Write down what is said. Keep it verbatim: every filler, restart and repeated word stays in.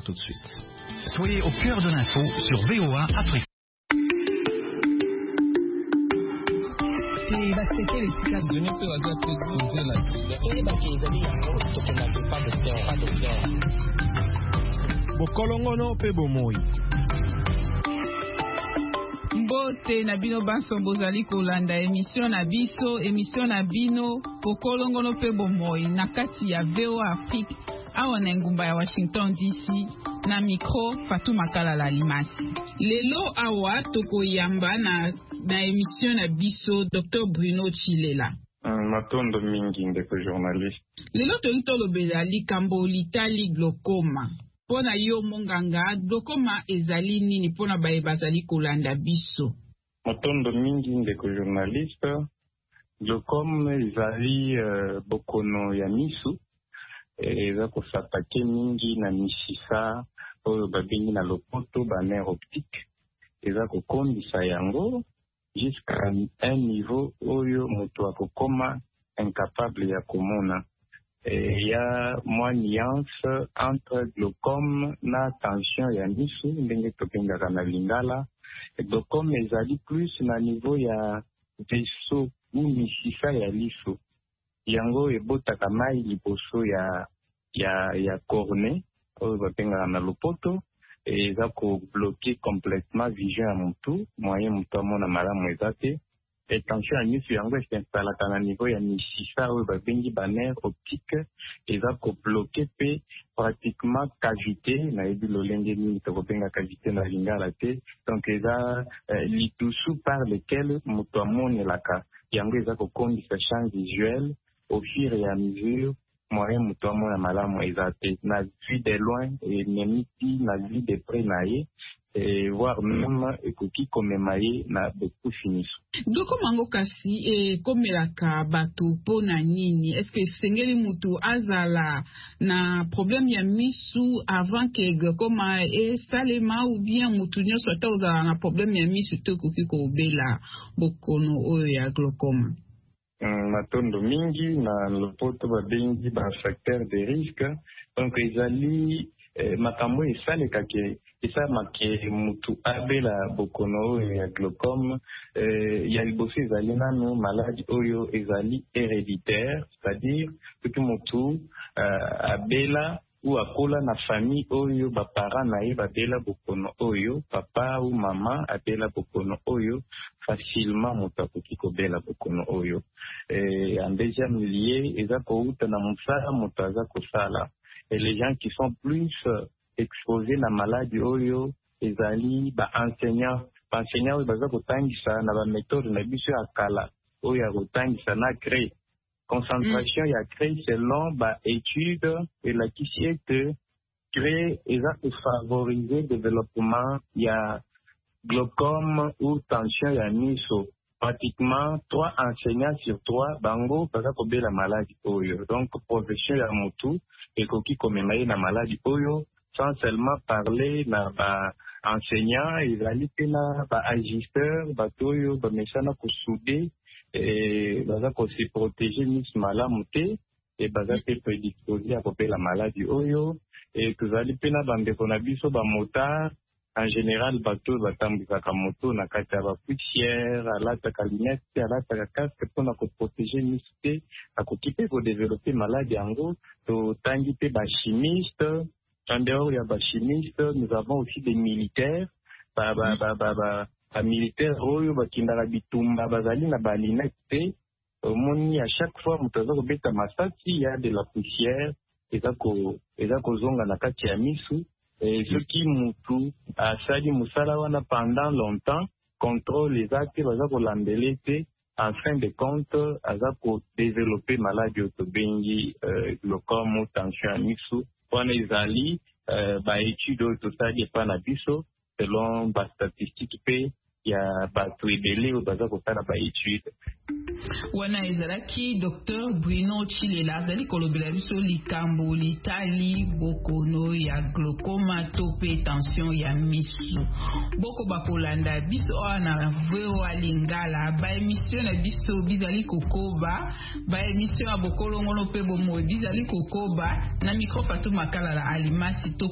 tout de suite. Soyez au cœur de l'info sur V O A Afrique. Bokolongono pe bomoi. Mbote na bino baso bozali kolanda émission na biso émission na bino Bokolongono pe bomoi na kati ya V O A Afrique awa na ngumba ya Washington D C na micro Fatou Makalala Limasi. Lelo awa tokoyamba na na émission na biso Docteur Bruno Chilela. Matondo mingi ndeko journaliste. Lelo toyi tolobela likambo litali glaucoma. Pona yo monganga glaucoma ezali nini pona baye bazali kolanda biso? Matondo mingi ndeko journaliste. Glaucoma ezali uh, bokono ya misu. Eza kosatake mingi na misisa oyo babengi na lopoto ba nerf optique. Eza kokondisa yango jusqu'à un niveau oyo moto akokoma incapable ya komona. Il y a moins nuance entre glaucome na tension ya misu ndenge tokengaka na lingala. Glaucome ezali plus na niveau ya vaisseau ou misisa ya liso. Yango ebotaka mai liboso ya ya ya cornée oyo bapengaka na lopoto. Eza ko bloquer complètement vision ya mutu moyen mutu amona malamu eza te. Et tension ya misu yango esinstallaka na niveau ya misisa oyo babengi ba nerf optique. Eza ko bloquer pe pratiquement cavité na yebi lolenge nini tokobenga cavité na lingala te. Donc eza euh, litusu par lequel mutu amonelaka yango eza ko kondisa champ visuel au fur et à mesure moyen mutu amona malamu eza te na vue de loin et même na vue de près na ye et voir même ekoki komema ye na beaucoup finish. Glaucoma ngo kasi e komelaka bato pona nini? Est-ce que sengeli mutu azala na problème ya misu avant que glaucoma e salema ou bien mutu nyonso ata ozala na problème ya misu te koki kobela bokono oyo ya glaucoma? Matondo mingi na lopoto babengi ba facteur de risque. Donc ezali eh, makambo esaleka ke esama ke mutu abela bokono oyo ya glaucome eh, ya liboso ezali nano maladie oyo ezali héréditaire, c'est-à-dire que mutu uh, abela ou akola na famille oyo ba parents na ye babela bokono oyo, papa ou maman abela bokono oyo, facilement mutu akoki kobela bokono oyo. Et en deuxième lieu, eza kouta na musala mutu aza kosala. Et les gens qui sont plus exposés na maladie oyo ezali ba enseignants, ba enseignants oyo baza kotangisa na ba méthode na biso ya kala oyo ya kotangisa na crée. Concentration ya crée selon ba étude et la qui que crée eza ko favoriser développement ya glaucome ou tension ya miso. Pratiquement trois enseignants sur trois bango baza kobela maladie oyo. Donc profession ya mutu ekoki komema na maladie oyo sans seulement parler na ba enseignants, ezali pe na ba agisseurs bato oyo bamesana kosoude et baza ko se protéger mis malamu te et baza pe prédisposé à kopela maladie oyo. Et tozali pe na bandeko na biso ba motard en général bato batambusaka moto na kati ya ba poussière alataka lunette alataka casque mpona koprotéger misu te akoki pe kodévelopper maladie yango. Totangi pe bachimiste. En dehors ya bachimiste, nous avons aussi des militaires ba ba ba ba ba, ba militaires oyo bakindaka bitumba bazali na balinette te. Omoni à chaque fois moto aza kobeta masasi ya de la poussière eza ko eza kozonga na kati ya misu. Et ce qui mutu asali musala wana pendant longtemps contrôle les actes baza kolambele te en fin de compte aza ko développer maladie otobengi euh, glaucome ou tension ya misu. Wana ezali euh, ba étude oyo tosali epa na biso selon ba statistique pe ya bato ebele oyo baza kosala ba étude. Wana ezalaki Docteur Bruno Chilela azali kolobela biso likambo litali bokono ya glaucoma to pe tension ya misu. Boko bakolanda biso ana veo alingala ba émission na biso bizali kokoba ba émission ya bokolongono pe bomo bizali kokoba na micro Fatou Makalala Alimasi to